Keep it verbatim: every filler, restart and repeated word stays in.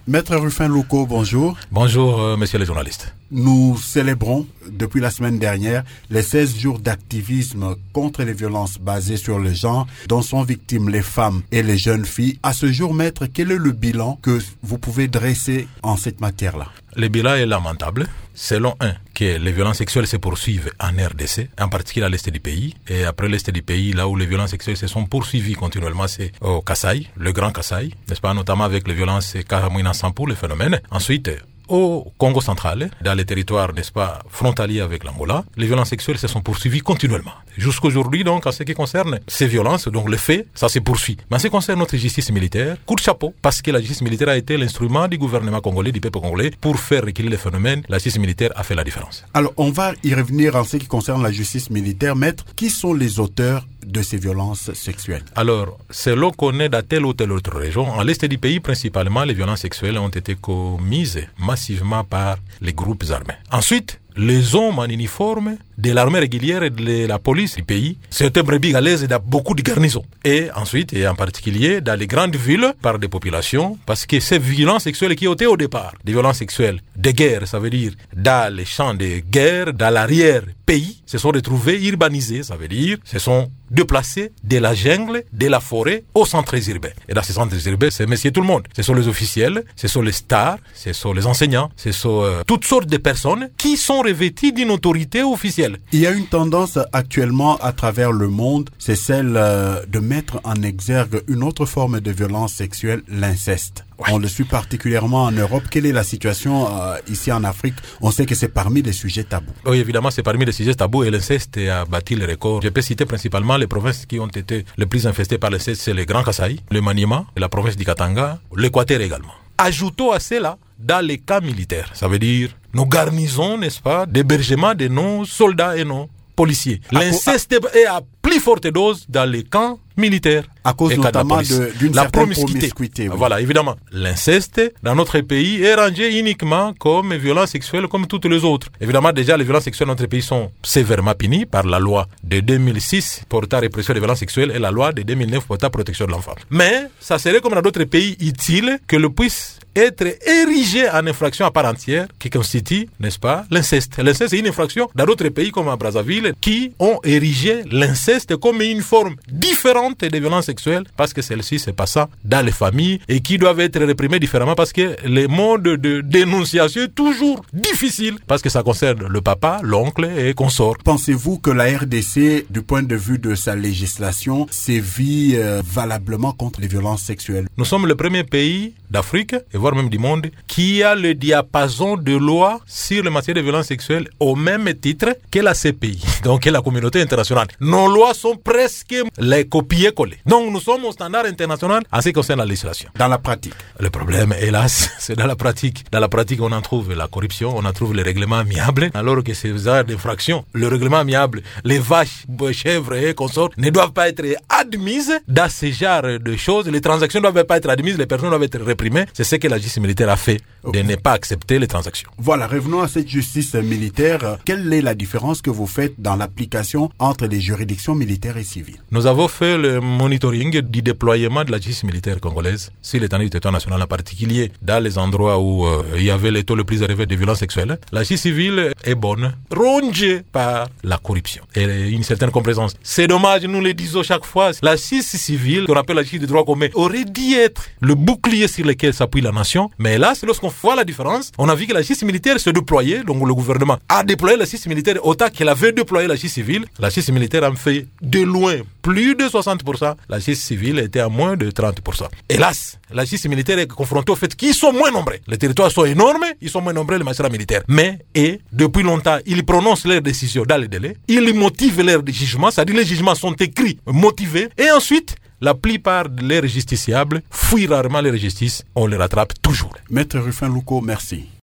Maître Rufin Louko, bonjour. Bonjour, euh, messieurs les journalistes. Nous célébrons, depuis la semaine dernière, les seize jours d'activisme contre les violences basées sur le genre, dont sont victimes les femmes et les jeunes filles. À ce jour, maître, quel est le bilan que vous pouvez dresser en cette matière-là? Le bilan est lamentable. Selon un, que les violences sexuelles se poursuivent en R D C, en particulier à l'est du pays. Et après l'est du pays, là où les violences sexuelles se sont poursuivies continuellement, c'est au Kasaï, le Grand Kasaï, n'est-ce pas, notamment avec les violences Karamouina Sampo, le phénomène. Ensuite, au Congo central, dans les territoires, n'est-ce pas, frontaliers avec l'Angola, les violences sexuelles se sont poursuivies continuellement. Jusqu'aujourd'hui, donc, en ce qui concerne ces violences, donc le fait, ça se poursuit. Mais en ce qui concerne notre justice militaire, coup de chapeau, parce que la justice militaire a été l'instrument du gouvernement congolais, du peuple congolais, pour faire reculer les phénomènes. La justice militaire a fait la différence. Alors, on va y revenir en ce qui concerne la justice militaire. Maître, qui sont les auteurs de ces violences sexuelles? Alors, selon qu'on est dans telle ou telle autre région, en l'est du pays, principalement, les violences sexuelles ont été commises massivement par les groupes armés. Ensuite, les hommes en uniforme de l'armée régulière et de la police du pays, c'est un brebis galaises dans beaucoup de garnisons. Et ensuite, et en particulier, dans les grandes villes, par des populations, parce que ces violences sexuelles qui étaient au départ, des violences sexuelles de guerre, ça veut dire dans les champs de guerre, dans l'arrière-pays, se sont retrouvées urbanisées, ça veut dire se sont déplacés de la jungle, de la forêt, aux centres urbains. Et dans ces centres urbains, c'est monsieur tout le monde. Ce sont les officiels, ce sont les stars, ce sont les enseignants, ce sont euh, toutes sortes de personnes qui sont revêties d'une autorité officielle. Il y a une tendance actuellement à travers le monde, c'est celle euh, de mettre en exergue une autre forme de violence sexuelle, l'inceste. Ouais. On le suit particulièrement en Europe. Quelle est la situation euh, ici en Afrique? On sait que c'est parmi les sujets tabous. Oui, évidemment, c'est parmi les sujets tabous et l'inceste a battu les records. Je peux citer principalement les provinces qui ont été les plus infestées par l'inceste, c'est le Grand Kasaï, le Maniema, la province du Katanga, l'Équateur également. Ajoutons à cela, dans les camps militaires, ça veut dire nos garnisons, n'est-ce pas, d'hébergement de nos soldats et nos policiers. L'inceste est à plus forte dose dans les camps militaires. À cause notamment de, d'une la certaine promiscuité. promiscuité. Oui. Voilà, évidemment. L'inceste, dans notre pays, est rangé uniquement comme violence sexuelle comme toutes les autres. Évidemment, déjà, les violences sexuelles dans notre pays sont sévèrement punies par la loi de deux mille six portant répression des violences sexuelles et la loi de deux mille neuf portant protection de l'enfant. Mais, ça serait comme dans d'autres pays utile que le puisse être érigé en infraction à part entière qui constitue, n'est-ce pas, l'inceste. L'inceste est une infraction dans d'autres pays comme à Brazzaville qui ont érigé l'inceste comme une forme différente des violences sexuelles parce que celle-ci se passe dans les familles et qui doivent être réprimées différemment parce que les modes de dénonciation est toujours difficile parce que ça concerne le papa, l'oncle et consorts. Pensez-vous que la R D C, du point de vue de sa législation, sévit euh, valablement contre les violences sexuelles? Nous sommes le premier pays d'Afrique et voire même du monde qui a le diapason de loi sur les matières de violences sexuelles au même titre que la C P I, donc que la communauté internationale. Nos lois sont presque les copier-coller. Donc nous sommes au standard international en ce qui concerne la législation. Dans la pratique. Le problème, hélas, c'est dans la pratique. Dans la pratique, on en trouve la corruption, on en trouve les règlements amiables, alors que ces genres d'infractions, le règlement amiable, les vaches, chèvres et consorts ne doivent pas être admises dans ce genre de choses. Les transactions ne doivent pas être admises, les personnes doivent être réprimées. C'est ce que la justice militaire a fait, de ne pas accepter les transactions. Voilà, revenons à cette justice militaire. Quelle est la différence que vous faites dans l'application entre les juridictions militaires et civiles? Nous avons fait le monitoring du déploiement de la justice militaire congolaise sur l'étendue du territoire national, en particulier dans les endroits où euh, il y avait les taux le plus élevés de violences sexuelles. La justice civile est bonne, rongée par la corruption et une certaine complaisance. C'est dommage, nous le disons chaque fois, la justice civile, qu'on appelle la justice de droit commun, aurait dû être le bouclier sur lequel s'appuie la nation. Mais là, c'est lorsqu'on voit la différence, on a vu que la justice militaire se déployait, donc le gouvernement a déployé la justice militaire autant qu'elle avait déployé la justice civile. La justice militaire a fait de loin plus de soixante pour cent, la justice civile était à moins de trente pour cent. Hélas, la justice militaire est confrontée au fait qu'ils sont moins nombreux. Les territoires sont énormes, ils sont moins nombreux les magistrats militaires. Mais, et, depuis longtemps, ils prononcent leurs décisions dans les délais, ils motivent leurs jugements, c'est-à-dire les jugements sont écrits, motivés, et ensuite, la plupart de leurs justiciables fuient rarement leur justice, on les rattrape toujours. Maître Rufin Louko, merci.